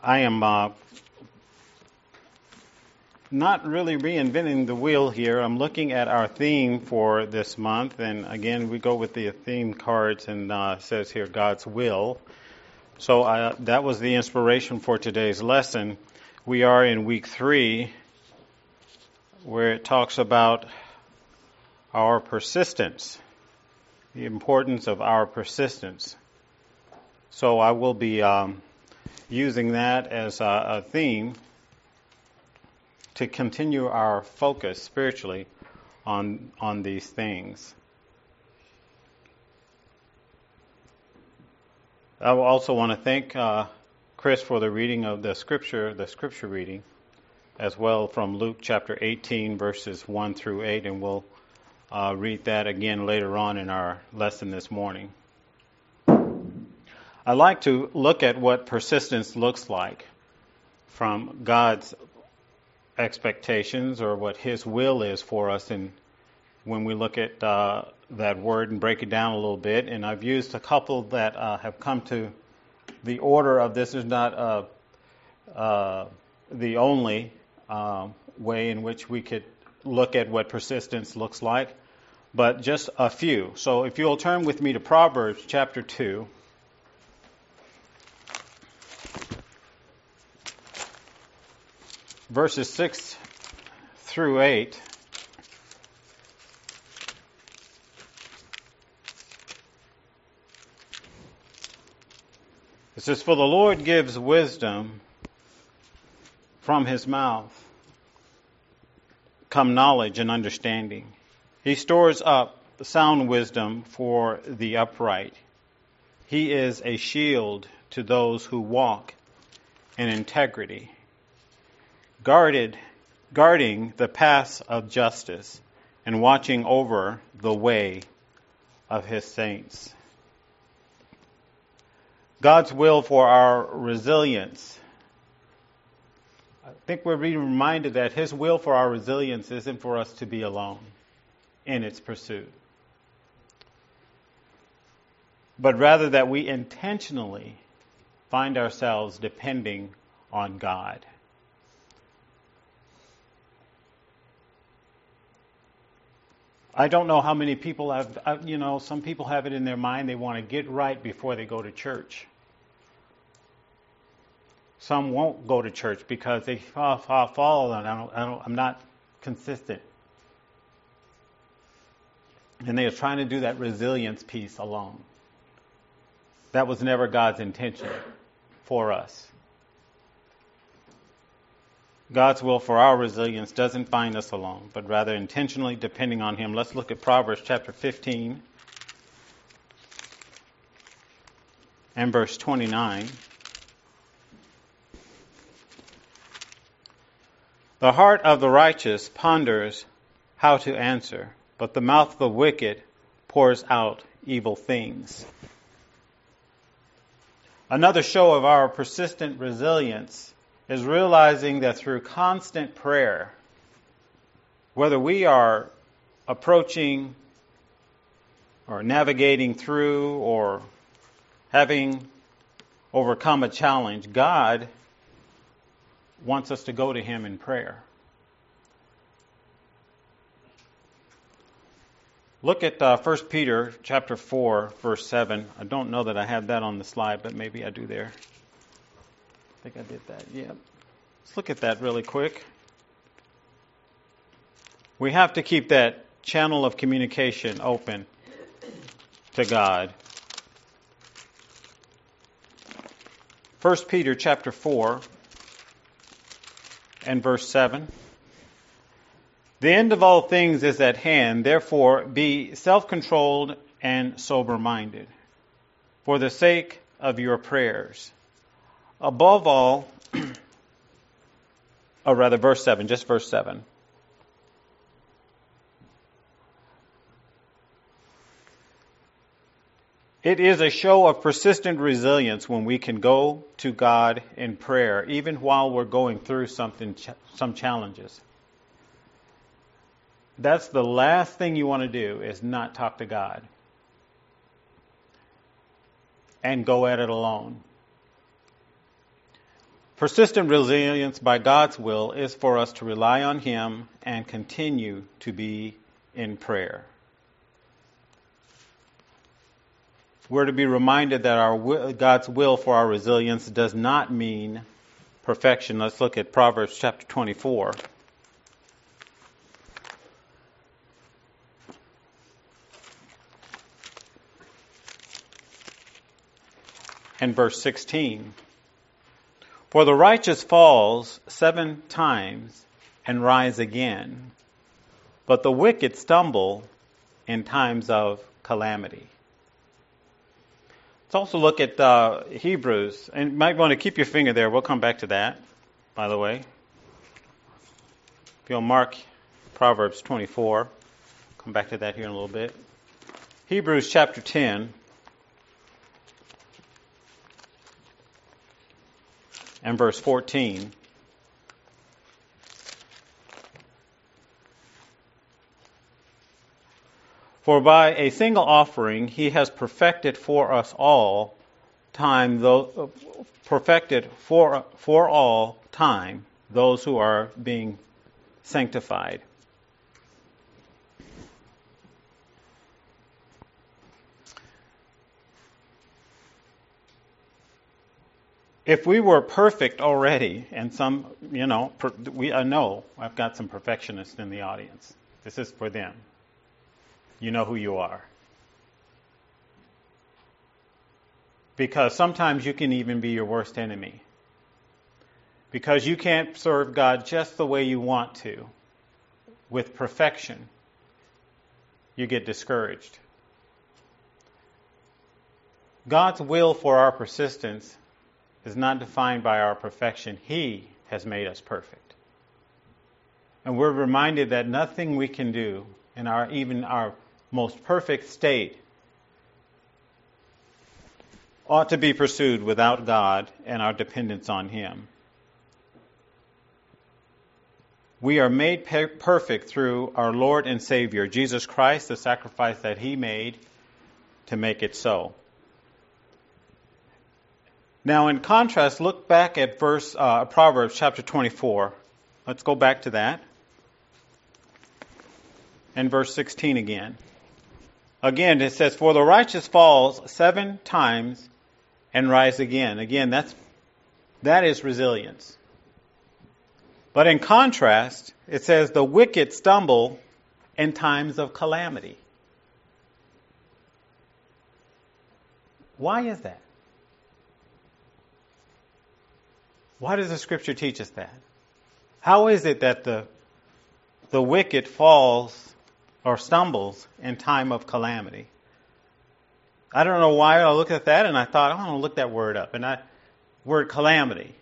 I am not really reinventing the wheel here. I'm looking at our theme for this month, and again, we go with the theme cards, and it says here, God's will. So that was the inspiration for today's lesson. We are in week 3, where it talks about our persistence, the importance of our persistence. So I will be using that as a theme to continue our focus spiritually on these things. I also want to thank Chris for the reading of the scripture reading, as well from Luke chapter 18, verses 1 through 8, and we'll read that again later on in our lesson this morning. I like to look at what persistence looks like from God's expectations, or what His will is for us, and when we look at that word and break it down a little bit. And I've used a couple that have come to the order of this is not the only way in which we could look at what persistence looks like, but just a few. So if you'll turn with me to Proverbs chapter 2. Verses 6 through 8. It says, "For the Lord gives wisdom, from His mouth come knowledge and understanding. He stores up sound wisdom for the upright. He is a shield to those who walk in integrity, guarding the paths of justice and watching over the way of His saints." God's will for our resilience. I think we're being reminded that His will for our resilience isn't for us to be alone in its pursuit, but rather that we intentionally find ourselves depending on God. I don't know how many people have, some people have it in their mind they want to get right before they go to church. Some won't go to church because they fall and I'm not consistent. And they are trying to do that resilience piece alone. That was never God's intention for us. God's will for our resilience doesn't find us alone, but rather intentionally depending on Him. Let's look at Proverbs chapter 15 and verse 29. "The heart of the righteous ponders how to answer, but the mouth of the wicked pours out evil things." Another show of our persistent resilience is realizing that through constant prayer, whether we are approaching or navigating through or having overcome a challenge, God wants us to go to Him in prayer. Look at 1 Peter chapter 4, verse 7. I don't know that I have that on the slide, but maybe I do there. I think I did that. Yeah. Let's look at that really quick. We have to keep that channel of communication open to God. 1 Peter chapter 4 and verse 7. "The end of all things is at hand, therefore be self-controlled and sober-minded, for the sake of your prayers. Above all," verse 7, just verse 7. It is a show of persistent resilience when we can go to God in prayer, even while we're going through some challenges. That's the last thing you want to do, is not talk to God and go at it alone. Persistent resilience by God's will is for us to rely on Him and continue to be in prayer. We're to be reminded that God's will for our resilience does not mean perfection. Let's look at Proverbs chapter 24. And verse 16. For the righteous falls 7 times and rise again, but the wicked stumble in times of calamity. Let's also look at Hebrews, and you might want to keep your finger there. We'll come back to that, by the way. If you'll mark Proverbs 24, come back to that here in a little bit. Hebrews chapter 10. And verse 14. For by a single offering he has perfected for us all time, perfected for all time those who are being sanctified. If we were perfect already, and some, I know I've got some perfectionists in the audience. This is for them. You know who you are. Because sometimes you can even be your worst enemy. Because you can't serve God just the way you want to, with perfection, you get discouraged. God's will for our persistence is not defined by our perfection. He has made us perfect. And we're reminded that nothing we can do in even our most perfect state ought to be pursued without God and our dependence on Him. We are made perfect through our Lord and Savior, Jesus Christ, the sacrifice that He made to make it so. Now, in contrast, look back at Proverbs chapter 24. Let's go back to that. And verse 16 again. Again, it says, for the righteous falls 7 times and rise again. Again, that is resilience. But in contrast, it says the wicked stumble in times of calamity. Why is that? Why does the Scripture teach us that? How is it that the wicked falls or stumbles in time of calamity? I don't know why I looked at that and I thought, I want to look that word up. And word calamity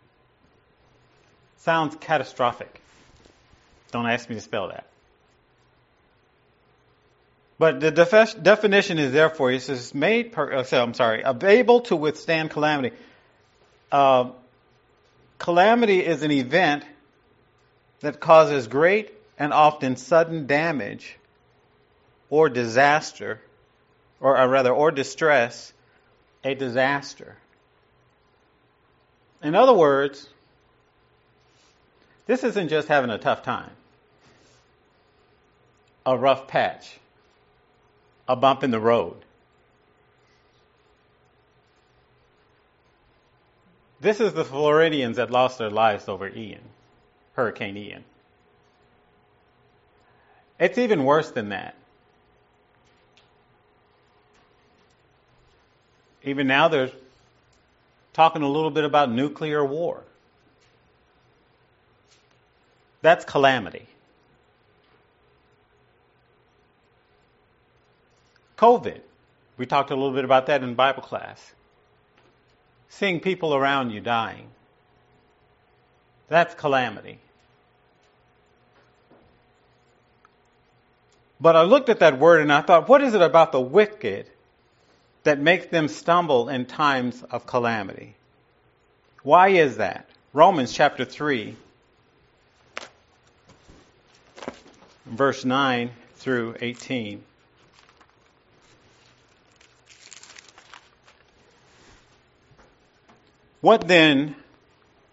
sounds catastrophic. Don't ask me to spell that. But the definition is there for you. It says able to withstand calamity. Calamity is an event that causes great and often sudden damage or disaster, or distress, a disaster. In other words, this isn't just having a tough time, a rough patch, a bump in the road. This is the Floridians that lost their lives over Hurricane Ian. It's even worse than that. Even now they're talking a little bit about nuclear war. That's calamity. COVID. We talked a little bit about that in Bible class. Seeing people around you dying. That's calamity. But I looked at that word and I thought, what is it about the wicked that makes them stumble in times of calamity? Why is that? Romans chapter 3, verse 9 through 18. What then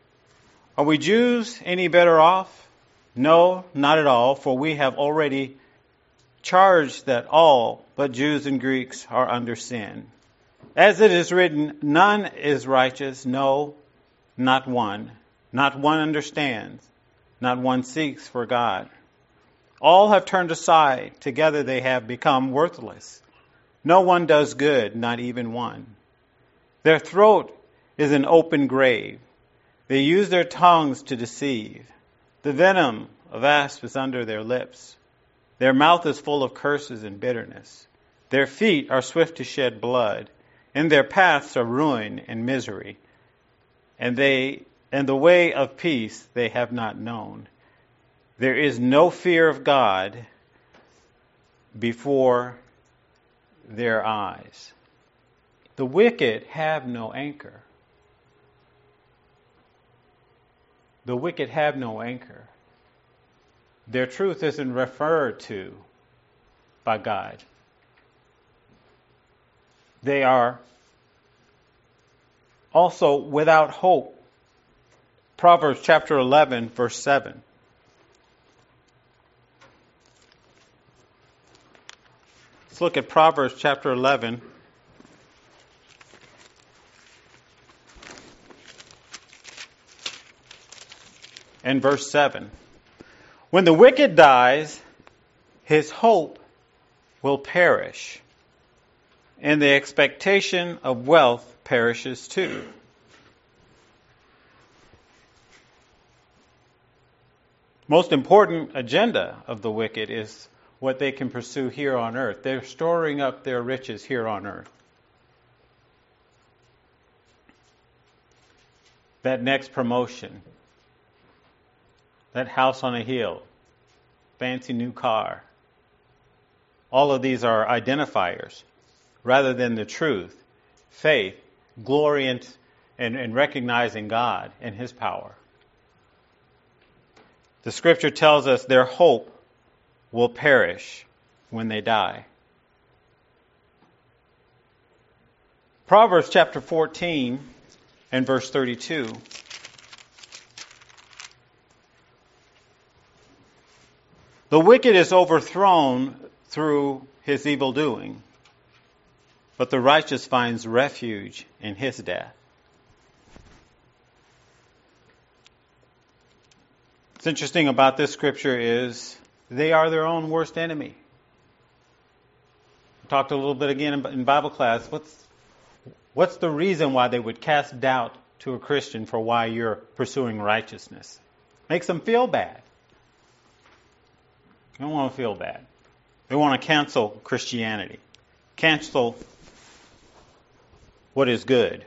Are we Jews any better off? No, not at all, for we have already charged that all but Jews and Greeks are under sin. As it is written, none is righteous, no, not one. Not one understands, not one seeks for God. All have turned aside, together they have become worthless. No one does good, not even one. Their throat is an open grave. They use their tongues to deceive. The venom of asp is under their lips. Their mouth is full of curses and bitterness. Their feet are swift to shed blood. In their paths are ruin and misery. And the way of peace they have not known. There is no fear of God before their eyes. The wicked have no anchor. The wicked have no anchor. Their truth isn't referred to by God. They are also without hope. Proverbs chapter 11, verse 7. Let's look at Proverbs chapter 11. And verse 7. When the wicked dies, his hope will perish, and the expectation of wealth perishes too. Most important agenda of the wicked is what they can pursue here on earth. They're storing up their riches here on earth. That next promotion, that house on a hill, fancy new car. All of these are identifiers rather than the truth, faith, glory, and recognizing God and His power. The Scripture tells us their hope will perish when they die. Proverbs chapter 14 and verse 32. The wicked is overthrown through his evil doing, but the righteous finds refuge in his death. What's interesting about this scripture is they are their own worst enemy. We talked a little bit again in Bible class. What's the reason why they would cast doubt to a Christian for why you're pursuing righteousness? Makes them feel bad. They don't want to feel bad. They want to cancel Christianity. Cancel what is good.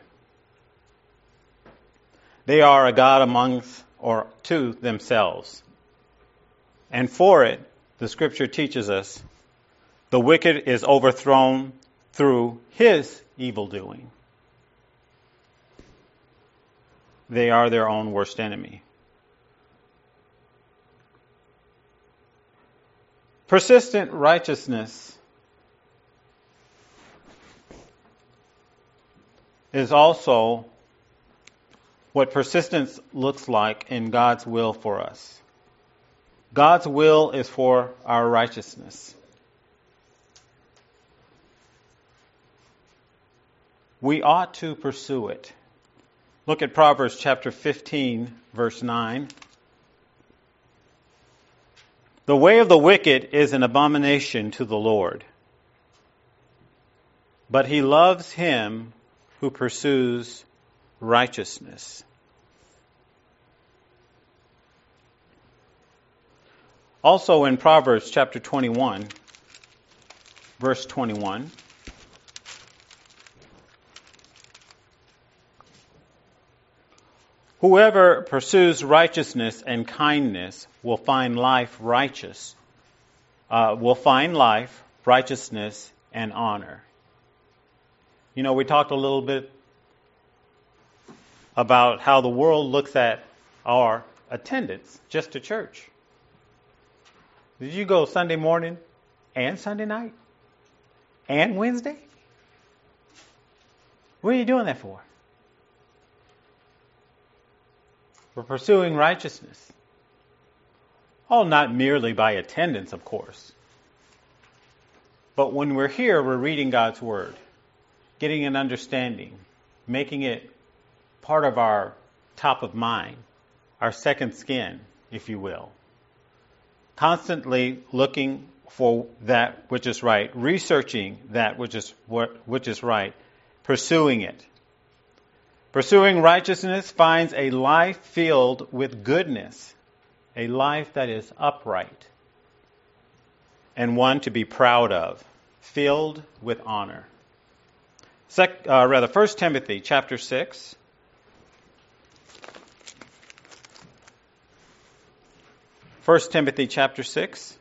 They are a god amongst or to themselves. And for it, the Scripture teaches us, the wicked is overthrown through his evil doing. They are their own worst enemy. Persistent righteousness is also what persistence looks like in God's will for us. God's will is for our righteousness. We ought to pursue it. Look at Proverbs chapter 15, verse 9. The way of the wicked is an abomination to the Lord, but He loves him who pursues righteousness. Also in Proverbs chapter 21, verse 21, whoever pursues righteousness and kindness will find life, righteousness, and honor. You know, we talked a little bit about how the world looks at our attendance just to church. Did you go Sunday morning and Sunday night and Wednesday? What are you doing that for? We're pursuing righteousness. Oh, not merely by attendance, of course. But when we're here, we're reading God's Word, getting an understanding, making it part of our top of mind, our second skin, if you will. Constantly looking for that which is right, researching that which is right, pursuing it. Pursuing righteousness finds a life filled with goodness, a life that is upright, and one to be proud of, filled with honor. 1 Timothy chapter 6. 1 Timothy chapter 6.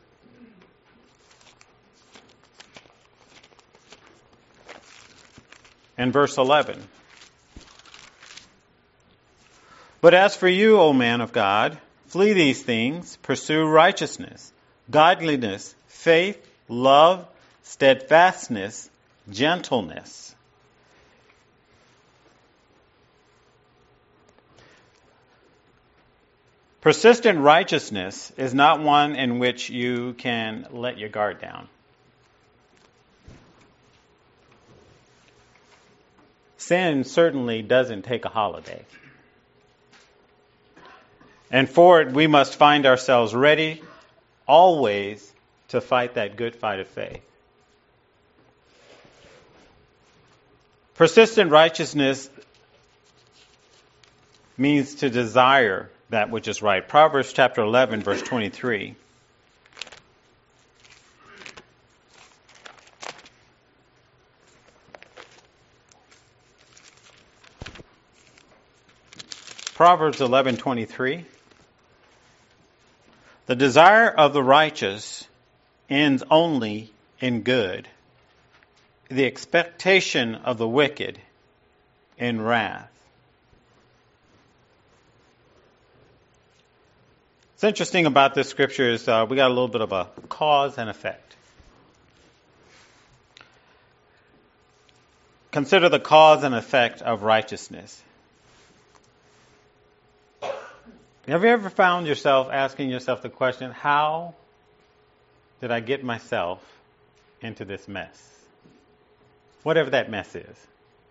And verse 11. But as for you, O man of God, flee these things, pursue righteousness, godliness, faith, love, steadfastness, gentleness. Persistent righteousness is not one in which you can let your guard down. Sin certainly doesn't take a holiday. And for it, we must find ourselves ready always to fight that good fight of faith. Persistent righteousness means to desire that which is right. Proverbs chapter 11, verse 23. Proverbs 11:23. The desire of the righteous ends only in good. The expectation of the wicked in wrath. What's interesting about this scripture is we got a little bit of a cause and effect. Consider the cause and effect of righteousness. Have you ever found yourself asking yourself the question, how did I get myself into this mess? Whatever that mess is.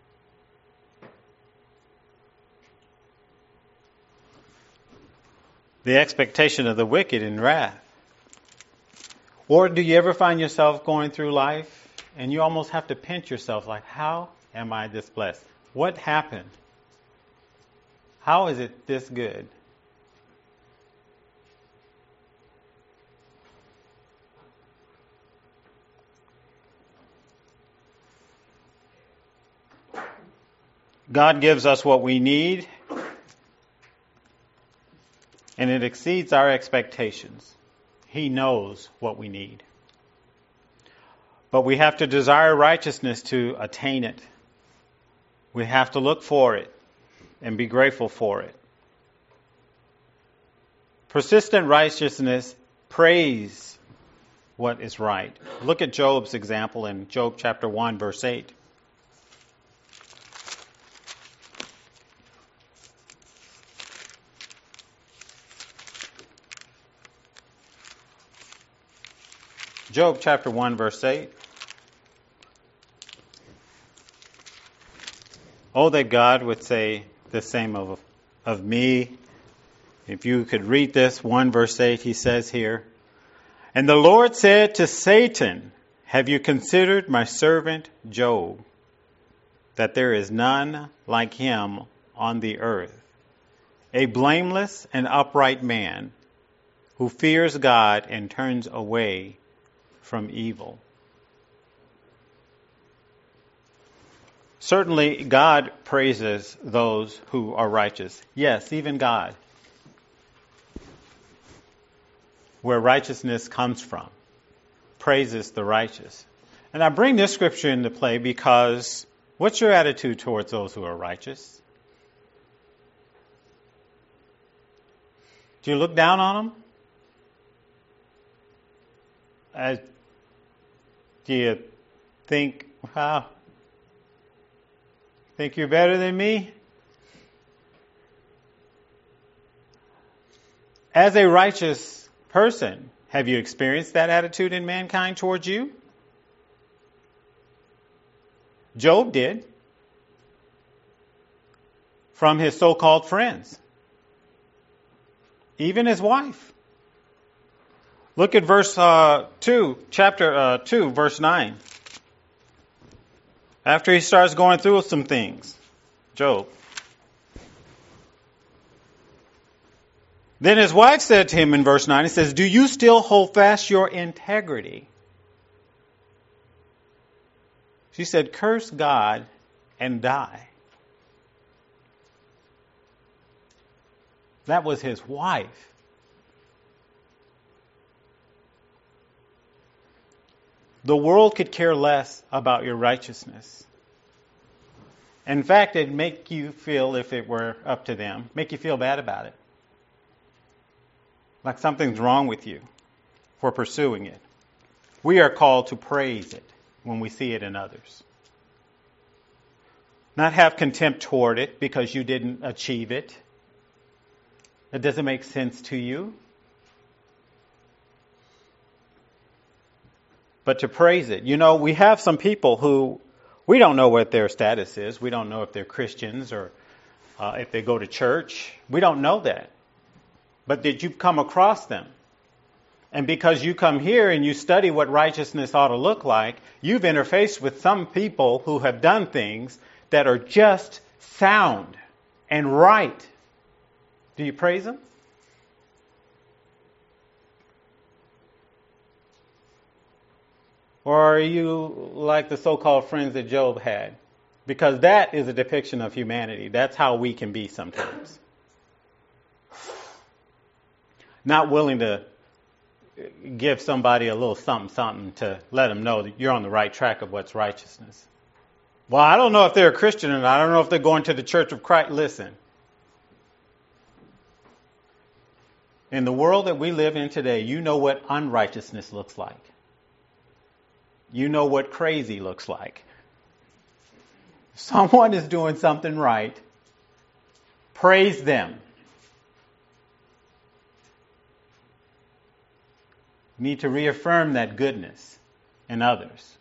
The expectation of the wicked in wrath. Or do you ever find yourself going through life and you almost have to pinch yourself like, how am I this blessed? What happened? How is it this good? God gives us what we need, and it exceeds our expectations. He knows what we need. But we have to desire righteousness to attain it. We have to look for it and be grateful for it. Persistent righteousness praise what is right. Look at Job's example in Job chapter 1, verse 8. Job chapter 1, verse 8. Oh, that God would say the same of me. If you could read this, 1 verse 8, he says here, And the Lord said to Satan, Have you considered my servant Job, that there is none like him on the earth, a blameless and upright man, who fears God and turns away from evil. Certainly, God praises those who are righteous. Yes, even God. Where righteousness comes from, praises the righteous. And I bring this scripture into play because what's your attitude towards those who are righteous? Do you look down on them? Do you think, wow, think you're better than me? As a righteous person, have you experienced that attitude in mankind towards you? Job did. From his so-called friends. Even his wife. Look at verse 2, chapter 2, verse 9. After he starts going through some things, Job. Then his wife said to him in verse 9, it says, do you still hold fast your integrity? She said, curse God and die. That was his wife. The world could care less about your righteousness. In fact, it'd make you feel, if it were up to them, make you feel bad about it. Like something's wrong with you for pursuing it. We are called to praise it when we see it in others. Not have contempt toward it because you didn't achieve it. It doesn't make sense to you. But to praise it. You know, we have some people who, we don't know what their status is. We don't know if they're Christians or if they go to church. We don't know that. But did you come across them? And because you come here and you study what righteousness ought to look like, you've interfaced with some people who have done things that are just sound and right. Do you praise them? Or are you like the so-called friends that Job had? Because that is a depiction of humanity. That's how we can be sometimes. Not willing to give somebody a little something to let them know that you're on the right track of what's righteousness. Well, I don't know if they're a Christian or not. I don't know if they're going to the Church of Christ. Listen. In the world that we live in today, you know what unrighteousness looks like. You know what crazy looks like. If someone is doing something right, praise them. You need to reaffirm that goodness in others.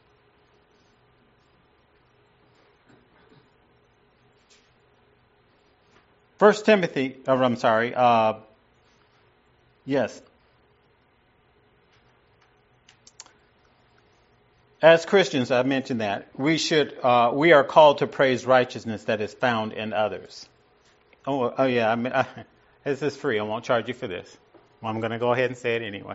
Yes. As Christians, I mentioned that we are called to praise righteousness that is found in others. Oh yeah. This is free. I won't charge you for this. Well, I'm going to go ahead and say it anyway.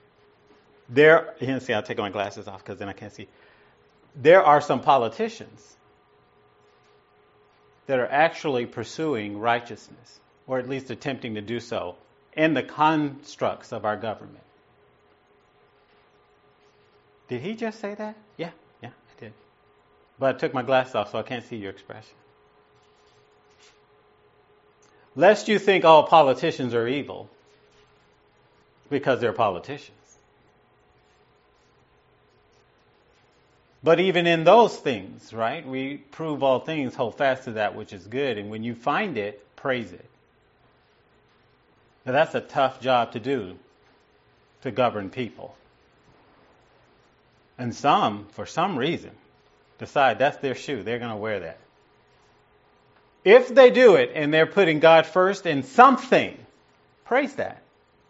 I'll take my glasses off because then I can't see. There are some politicians that are actually pursuing righteousness, or at least attempting to do so, in the constructs of our government. Did he just say that? Yeah, I did. But I took my glasses off, so I can't see your expression. Lest you think all politicians are evil because they're politicians. But even in those things, right, we prove all things, hold fast to that which is good. And when you find it, praise it. Now that's a tough job to do, to govern people. And some, for some reason, decide that's their shoe. They're going to wear that. If they do it and they're putting God first in something, praise that.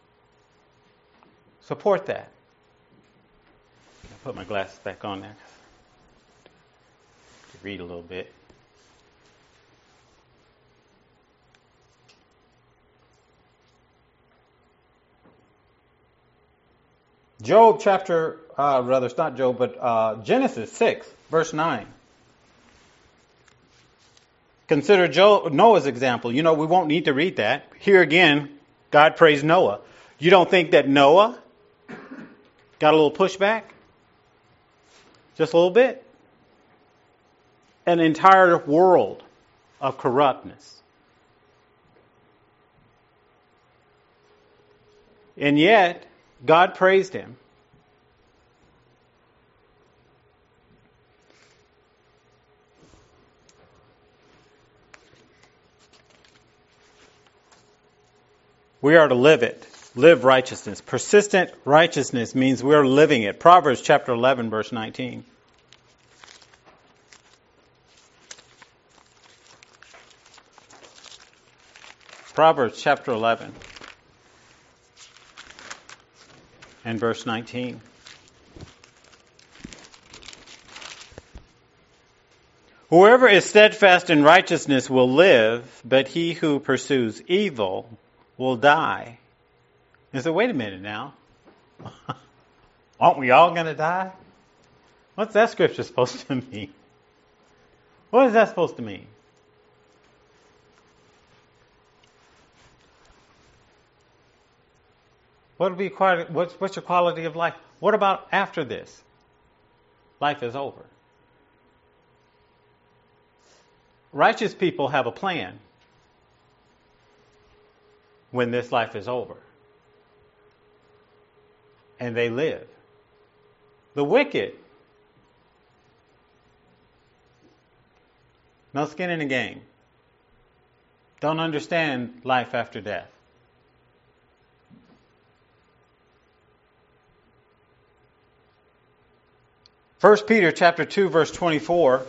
Support that. I'll put my glasses back on there to read a little bit. Genesis 6, verse 9. Consider Noah's example. You know, we won't need to read that. Here again, God praised Noah. You don't think that Noah got a little pushback? Just a little bit? An entire world of corruptness. And yet, God praised him. We are to live it. Live righteousness. Persistent righteousness means we're living it. Proverbs chapter 11, verse 19. Proverbs chapter 11 and verse 19. Whoever is steadfast in righteousness will live, but he who pursues evil will die. And so, wait a minute now. Aren't we all going to die? What's that scripture supposed to mean? What is that supposed to mean? What's your quality of life? What about after this? Life is over. Righteous people have a plan when this life is over. And they live. The wicked, no skin in the game, don't understand life after death. First Peter chapter 2, verse 24.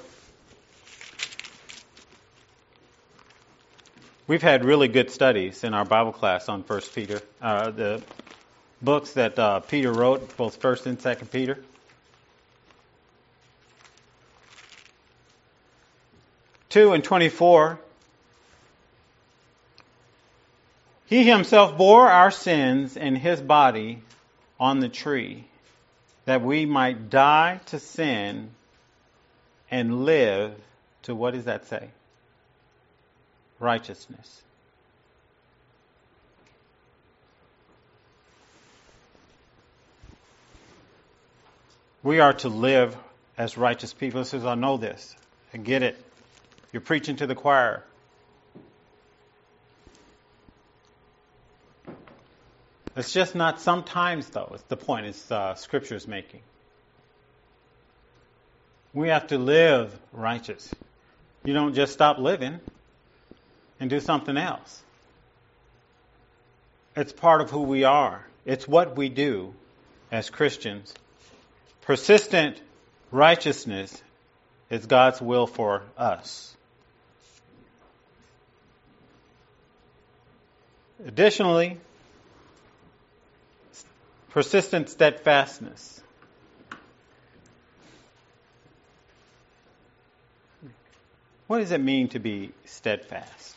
We've had really good studies in our Bible class on 1 Peter, the books that Peter wrote, both 1st and 2nd Peter. Two and 24. He himself bore our sins in his body on the tree, that we might die to sin and live to, what does that say? Righteousness. We are to live as righteous people. It says, I know this. I get it. You're preaching to the choir. It's just not sometimes, though. It's the point Scripture is making. We have to live righteous. You don't just stop living and do something else. It's part of who we are. It's what we do as Christians. Persistent righteousness is God's will for us. Additionally, persistent steadfastness. What does it mean to be steadfast?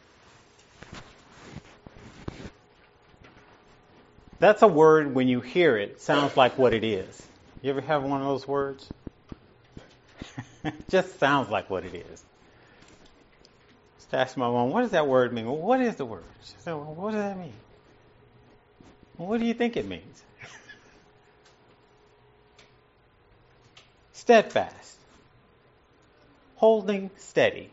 That's a word, when you hear it, sounds like what it is. You ever have one of those words? It just sounds like what it is. Just ask my mom, what does that word mean? Well, what is the word? She said, well, what does that mean? Well, what do you think it means? Steadfast. Holding steady.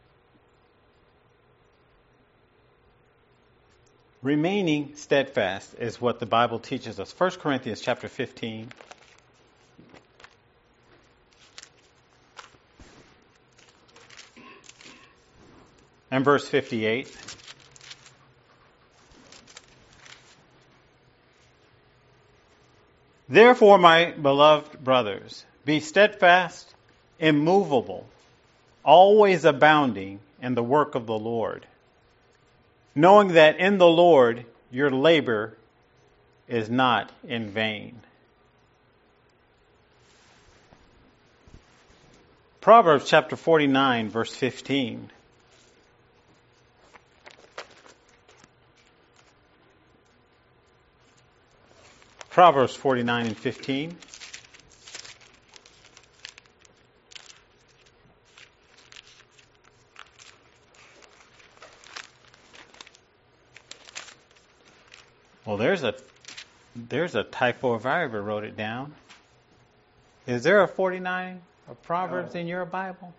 Remaining steadfast is what the Bible teaches us. 1 Corinthians chapter 15. And verse 58. Therefore, my beloved brothers, be steadfast, immovable, always abounding in the work of the Lord, knowing that in the Lord your labor is not in vain. Proverbs chapter 49, verse 15. Proverbs 49 and 15. Well, there's a typo if I ever wrote it down. Is there a 49 of Proverbs in your Bible?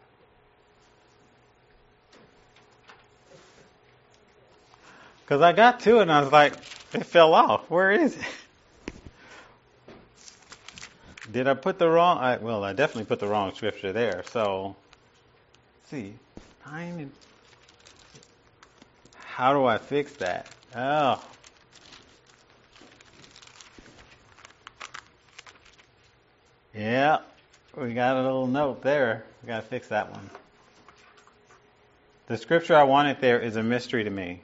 Because I got to it and I was like, it fell off. Where is it? Did I put the wrong? I definitely put the wrong scripture there. So, let's see, 9 and how do I fix that? Oh, Yeah, we got a little note there. We got to fix that one. The scripture I wanted there is a mystery to me.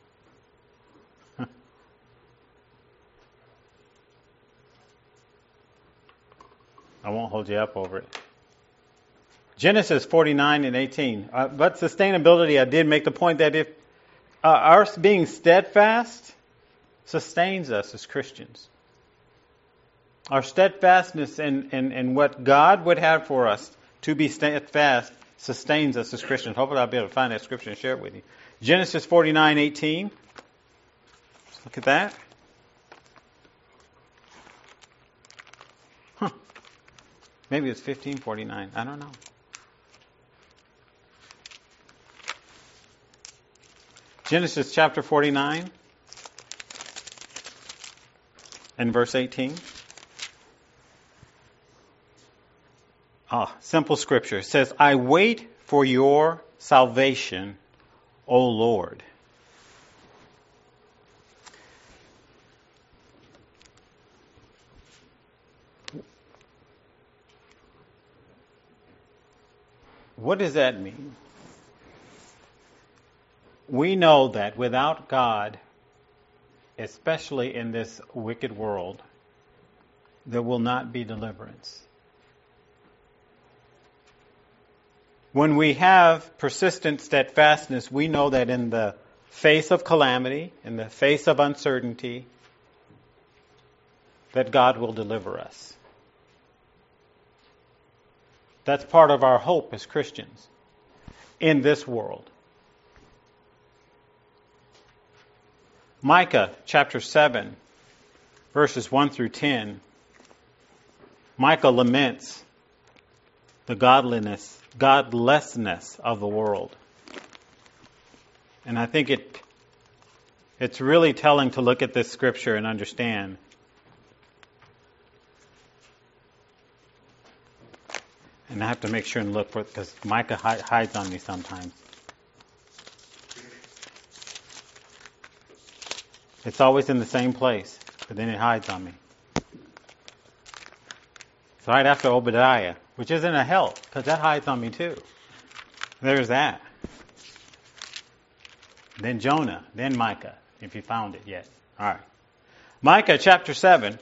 I won't hold you up over it. Genesis 49 and 18. But sustainability, I did make the point that if our being steadfast sustains us as Christians. Our steadfastness in what God would have for us to be steadfast sustains us as Christians. Hopefully I'll be able to find that scripture and share it with you. Genesis 49:18. Let's look at that. Maybe it's 15:49. I don't know. Genesis chapter 49 and verse 18. Simple scripture. It says, I wait for your salvation, O Lord. What does that mean? We know that without God, especially in this wicked world, there will not be deliverance. When we have persistent steadfastness, we know that in the face of calamity, in the face of uncertainty, that God will deliver us. That's part of our hope as Christians in this world. Micah chapter 7, verses 1 through 10. Micah laments the godlessness of the world. And I think it's really telling to look at this scripture and understand. And I have to make sure and look for it because Micah hides on me sometimes. It's always in the same place, but then it hides on me. It's right after Obadiah, which isn't a help because that hides on me too. There's that. Then Jonah, then Micah, if you found it yet. All right. Micah chapter 7.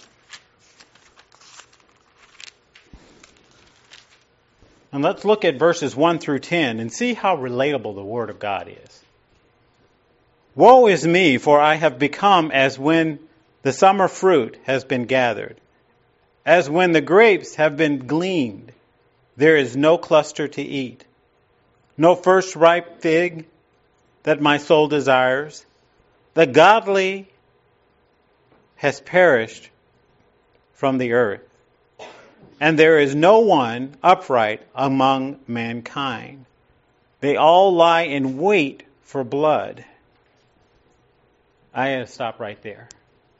And let's look at verses 1 through 10 and see how relatable the Word of God is. Woe is me, for I have become as when the summer fruit has been gathered, as when the grapes have been gleaned. There is no cluster to eat, no first ripe fig that my soul desires. The godly has perished from the earth, and there is no one upright among mankind. They all lie in wait for blood. I had to stop right there.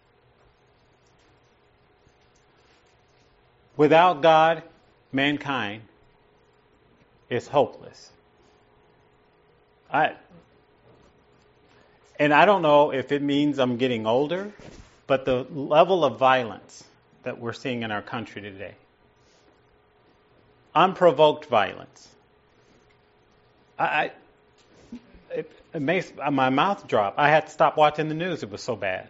Without God, mankind is hopeless. And I don't know if it means I'm getting older, but the level of violence that we're seeing in our country today, unprovoked violence, it makes my mouth drop. I had to stop watching the news. It was so bad.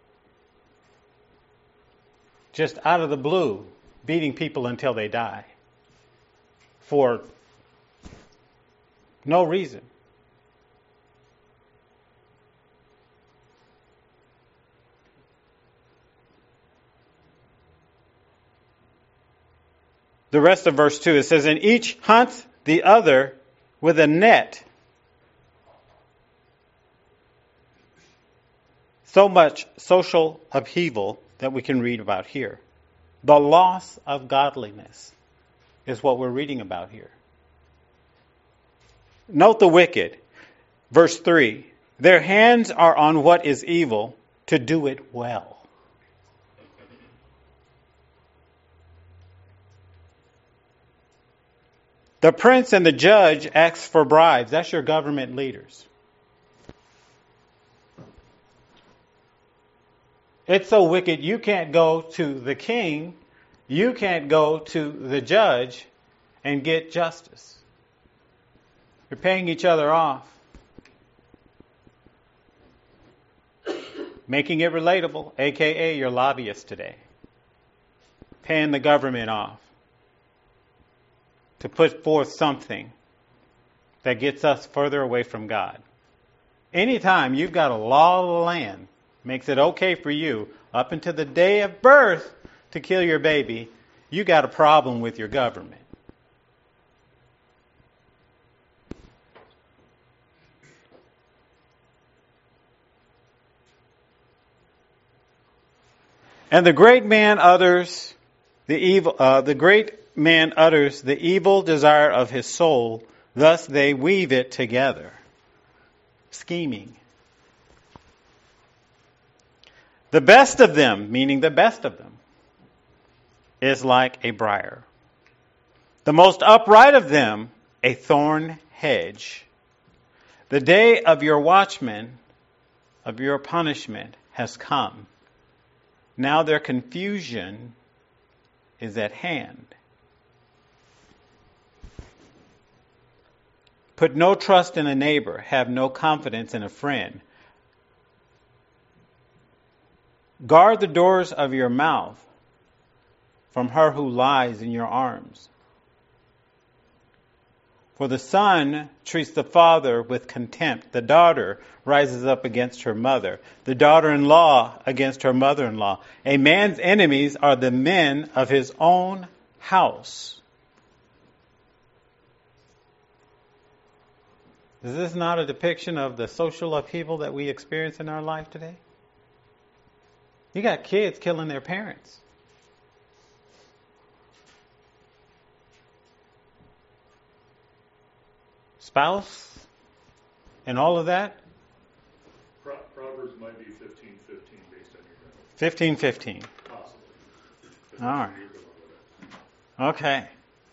Just out of the blue, beating people until they die for no reason. The rest of verse 2, it says, and each hunts the other with a net. So much social upheaval that we can read about here. The loss of godliness is what we're reading about here. Note the wicked. Verse 3. Their hands are on what is evil to do it well. The prince and the judge asks for bribes. That's your government leaders. It's so wicked you can't go to the king You can't go to the judge and get justice. You're paying each other off. Making it relatable, a.k.a. your lobbyists today. Paying the government off to put forth something that gets us further away from God. Anytime you've got a law of the land, makes it okay for you up until the day of birth to kill your baby, you got a problem with your government. And the great man utters the evil desire of his soul. Thus they weave it together, scheming. The best of them, meaning the best of them, is like a briar. The most upright of them, a thorn hedge. The day of your watchman, of your punishment, has come. Now their confusion is at hand. Put no trust in a neighbor. Have no confidence in a friend. Guard the doors of your mouth from her who lies in your arms. For the son treats the father with contempt. The daughter rises up against her mother. The daughter-in-law against her mother-in-law. A man's enemies are the men of his own house. Is this not a depiction of the social upheaval that we experience in our life today? You got kids killing their parents. Spouse and all of that? Proverbs might be 15:15 based on your note. 15:15. Possibly. All right. Okay.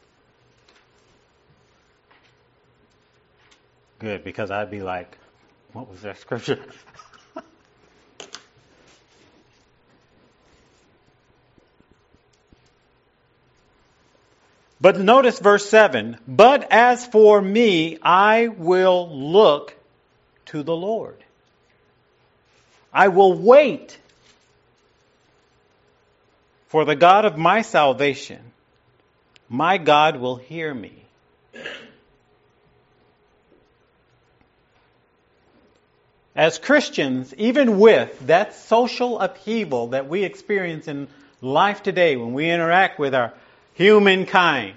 Good, because I'd be like, what was that scripture? But notice verse 7. But as for me, I will look to the Lord. I will wait for the God of my salvation. My God will hear me. As Christians, even with that social upheaval that we experience in life today when we interact with our humankind,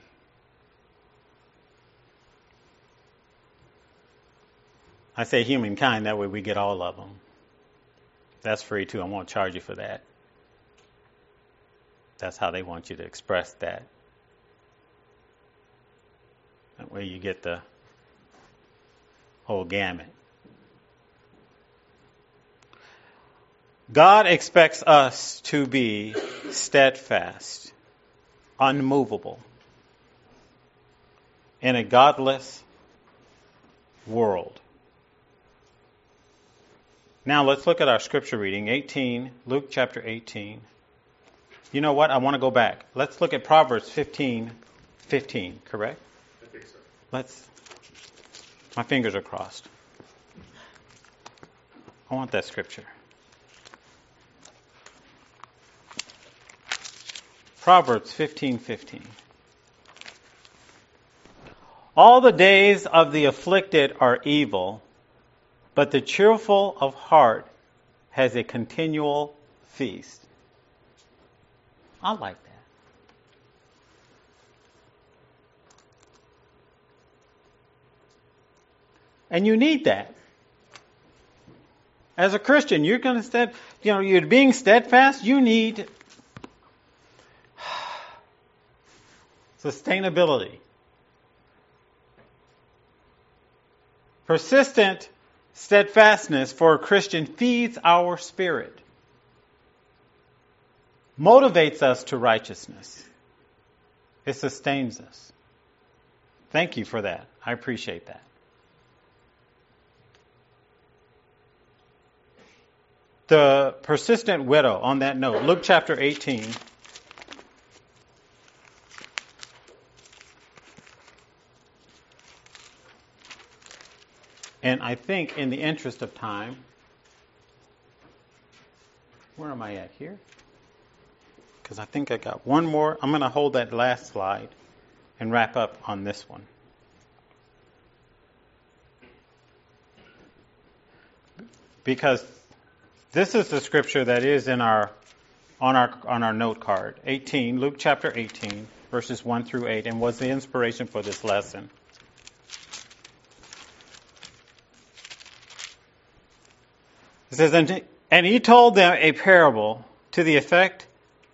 I say humankind, that way we get all of them. That's free too. I won't charge you for that. That's how they want you to express that. That way you get the whole gamut. God expects us to be steadfast, unmovable, in a godless world. Now let's look at our scripture reading, 18, Luke chapter 18. You know what? I want to go back. Let's look at Proverbs 15:15, correct? I think so. My fingers are crossed. I want that scripture. Proverbs 15:15. All the days of the afflicted are evil, but the cheerful of heart has a continual feast. I like that. And you need that. As a Christian, you're being steadfast, you need sustainability. Persistent steadfastness for a Christian feeds our spirit, motivates us to righteousness. It sustains us. Thank you for that. I appreciate that. The persistent widow, on that note, Luke chapter 18. And I think in the interest of time, where am I at here? Because I think I got one more. I'm going to hold that last slide and wrap up on this one. Because this is the scripture that is in on our note card. 18, Luke chapter 18, verses 1 through 8, and was the inspiration for this lesson. It says, and he told them a parable to the effect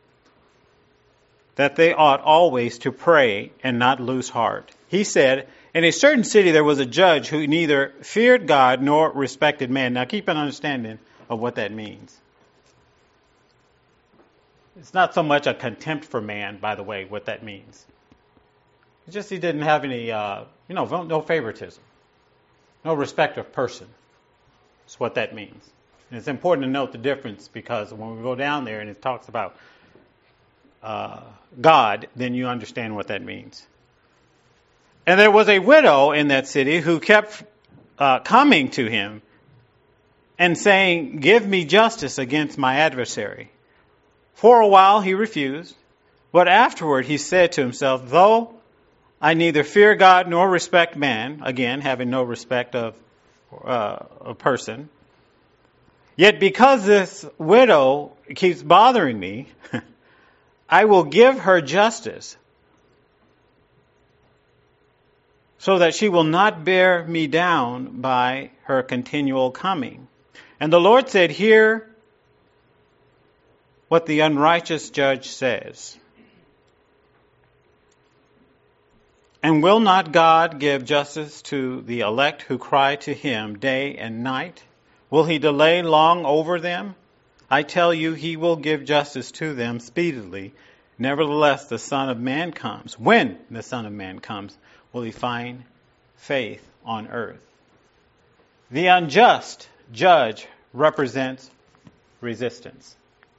that they ought always to pray and not lose heart. He said, in a certain city there was a judge who neither feared God nor respected man. Now keep an understanding of what that means. It's not so much a contempt for man, by the way, what that means. It's just he didn't have any, no favoritism. No respect of person. That's what that means. And it's important to note the difference, because when we go down there and it talks about God, then you understand what that means. And there was a widow in that city who kept coming to him and saying, give me justice against my adversary. For a while he refused, but afterward he said to himself, though I neither fear God nor respect man, again, having no respect of a person, yet because this widow keeps bothering me, I will give her justice, so that she will not bear me down by her continual coming. And the Lord said, hear what the unrighteous judge says. And will not God give justice to the elect who cry to him day and night? Will he delay long over them? I tell you, he will give justice to them speedily. Nevertheless, the Son of Man comes. When the Son of Man comes, will he find faith on earth? The unjust judge represents resistance.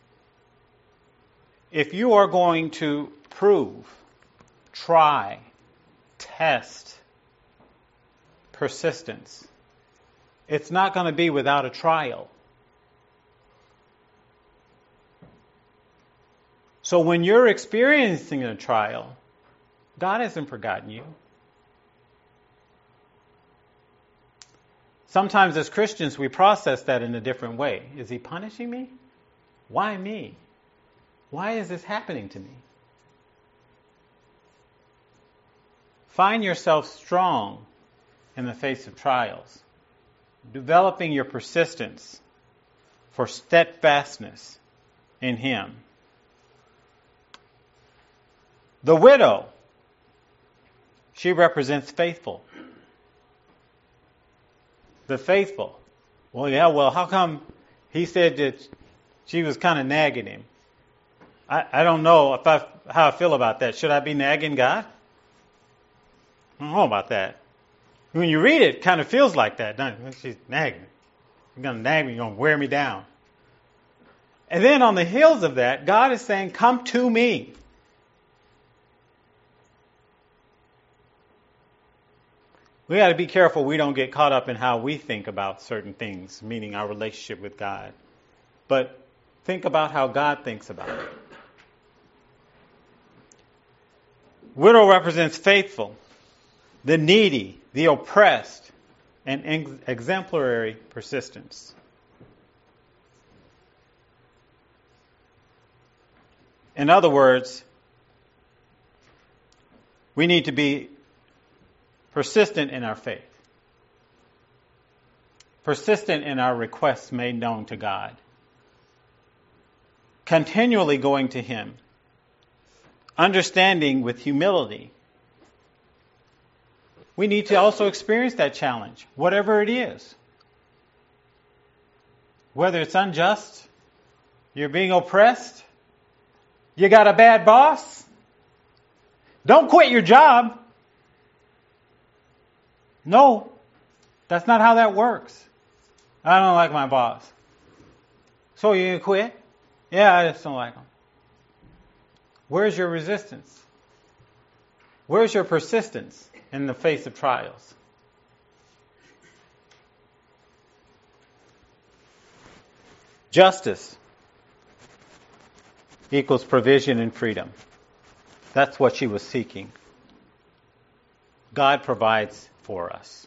If you are going to prove, try, test persistence, it's not going to be without a trial. So when you're experiencing a trial, God hasn't forgotten you. Sometimes as Christians, we process that in a different way. Is he punishing me? Why me? Why is this happening to me? Find yourself strong in the face of trials, developing your persistence for steadfastness in him. The widow, she represents faithful. The faithful. Well, how come he said that she was kind of nagging him? I don't know how I feel about that. Should I be nagging God? I don't know about that. When you read it, it kind of feels like that, doesn't it? She's nagging me. You're going to nag me. You're going to wear me down. And then on the heels of that, God is saying, come to me. We got to be careful we don't get caught up in how we think about certain things, meaning our relationship with God. But think about how God thinks about it. Widow represents faithful, the needy, the oppressed, and exemplary persistence. In other words, we need to be persistent in our faith, persistent in our requests made known to God, continually going to him, understanding with humility. We need to also experience that challenge, whatever it is. Whether it's unjust, you're being oppressed, you got a bad boss, don't quit your job. No, that's not how that works. I don't like my boss. So you gonna quit? Yeah, I just don't like him. Where's your resistance? Where's your persistence in the face of trials? Justice equals provision and freedom. That's what she was seeking. God provides for us.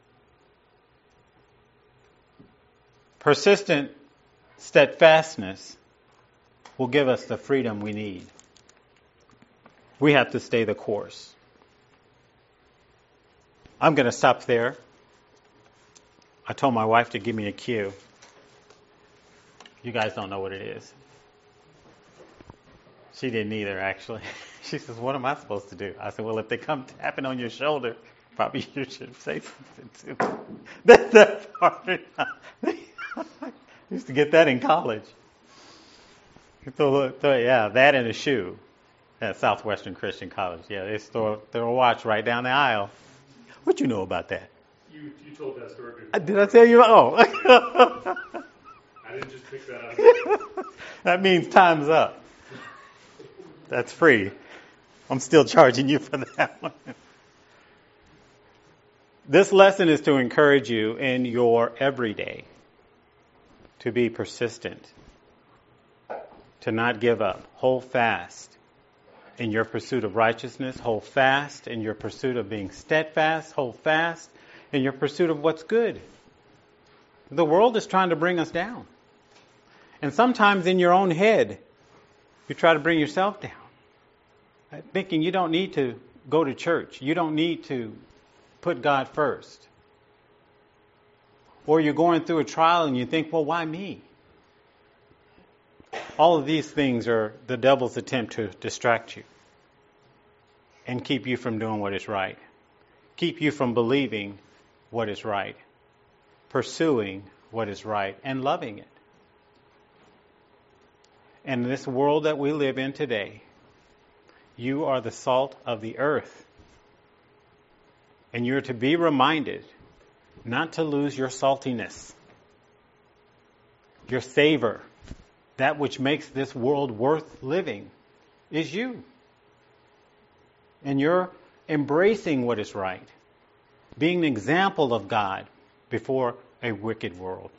Persistent steadfastness will give us the freedom we need. We have to stay the course. I'm going to stop there. I told my wife to give me a cue. You guys don't know what it is. She didn't either, actually. She says, what am I supposed to do? I said, well, if they come tapping on your shoulder, probably you should say something too. That's that part. I used to get that in college. Yeah, that and a shoe at Southwestern Christian College. Yeah, they throw a watch right down the aisle. What you know about that? You told that story before. Did I tell you? Oh. I didn't just pick that up. That means time's up. That's free. I'm still charging you for that one. This lesson is to encourage you in your everyday to be persistent, to not give up. Hold fast in your pursuit of righteousness. Hold fast in your pursuit of being steadfast. Hold fast in your pursuit of what's good. The world is trying to bring us down. And sometimes in your own head, you try to bring yourself down. Thinking you don't need to go to church. You don't need to put God first. Or you're going through a trial and you think, well, why me? All of these things are the devil's attempt to distract you and keep you from doing what is right. Keep you from believing what is right, pursuing what is right, and loving it. And in this world that we live in today, you are the salt of the earth. And you're to be reminded not to lose your saltiness, your savor. That which makes this world worth living is you. And you're embracing what is right, being an example of God before a wicked world.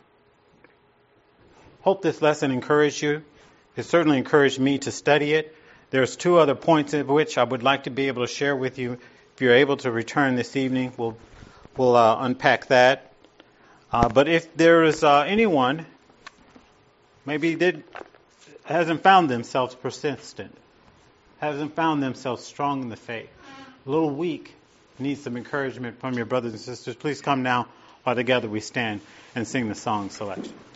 Hope this lesson encouraged you. It certainly encouraged me to study it. There's two other points of which I would like to be able to share with you. If you're able to return this evening, we'll unpack that. But if there is anyone maybe that hasn't found themselves persistent, hasn't found themselves strong in the faith, a little weak, needs some encouragement from your brothers and sisters, please come now while together we stand and sing the song selection.